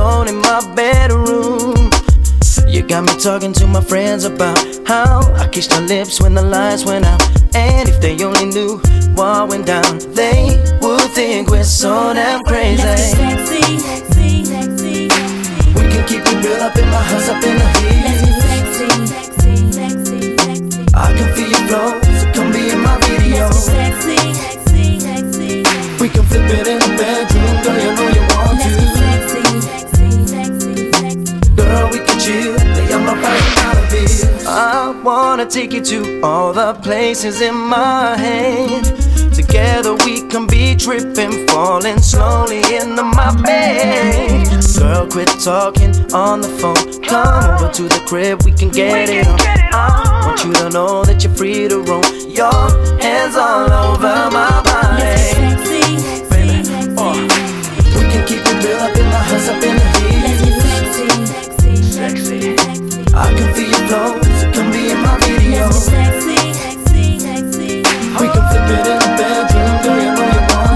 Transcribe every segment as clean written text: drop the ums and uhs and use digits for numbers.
alone in my bedroom. You got me talking to my friends about how I kissed your lips when the lights went out. And if they only knew what went down, they would think we're so damn crazy. Let's get sexy, sexy. We can keep it real up in my house, up in the heat. Let's get sexy, sexy, sexy. I can feel your flow, so come be in my video. Let's get sexy, sexy. We can flip it in the bedroom, girl, you know you want Let's to. get sexy, sexy, sexy. Girl, we can chill, lay on my $5 bills. I wanna take you to all the places in my head. Together we can be tripping, falling slowly into my bed. Girl, quit talking on the phone. Come over to the crib, we can get it on. I want you to know that you're free to roam. Your hands all over my body. Let's get sexy, sexy. We can keep it real up in my house, up in the heat. Let's get sexy, sexy, sexy. I can feel your flow, so come be in my video. Let's get sexy, sexy. We can flip it in the bedroom, girl, you know you want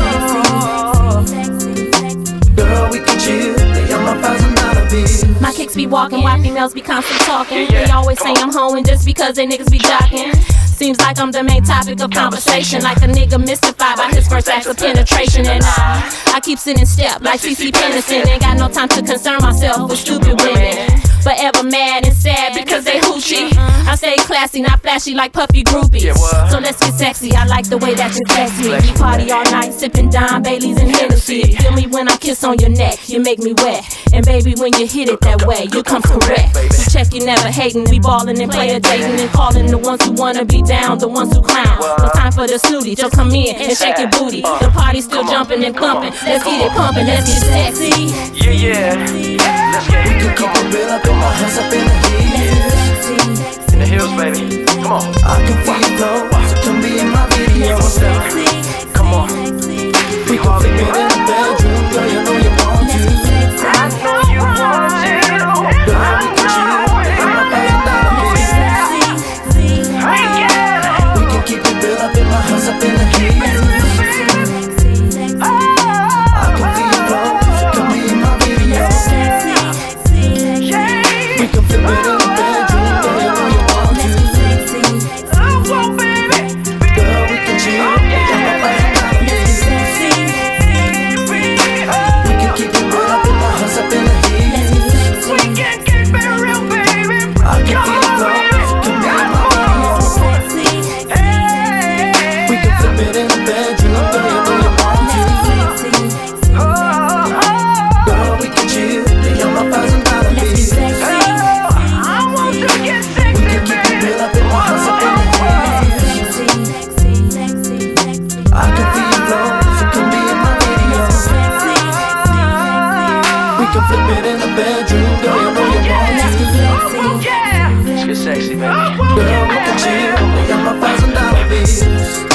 to. Sexy, sexy. Girl, we can chill, lay on my $1,000 bills. My kicks be walking while females be constantly talking. They always say I'm hoeing just because they niggas be jocking. Seems like I'm the main topic of conversation, like a nigga mystified by his first acts of penetration. And I keep sitting step like CC Peniston. Ain't got no time to concern myself with stupid women. Forever mad and sad because they hoochie. I stay classy, not flashy like puffy groupies. So let's get sexy, I like the way that you text me. We party all night, sipping Don Baileys and Hennessy. Feel me when I kiss on your neck, you make me wet. And baby, when you hit it that way, you come correct. You check, you never hating, we ballin' and player dating and calling the ones who wanna be down, the ones who clown. No time for the snooty, just come in and shake your booty. The party's still jumping and pumping, let's get it pumping, let's get sexy. Yeah. Let's get We it. can keep it real up in my house, up in the heat. In the hills, baby. Come on. I can feel your flow, so come be in my video. Come on. We can flip it in the bedroom, girl, you know you want to. I know you want to. Girl, we can chill, lay on my $1,000 bills. We can keep it real up in my house, up in the heat. I can feel your flow, so come be in my video. We can flip it in the bedroom, girl, you know you want to. Girl, we can chill, lay on my $5,000 bills. We can keep it real up in my house, up in the heat. I can feel your flow, so come be in my video. We can flip it in the bedroom, girl, you know you want to. Girl, we can chill, lay on my $1,000 bills. We can keep it real up in my house, up in the heat. I can feel your flow, so come be in my video. We can flip it in the bedroom, girl, you know you want to. Let's get sexy, baby. Girl, we can chill, lay on my $1,000 bills.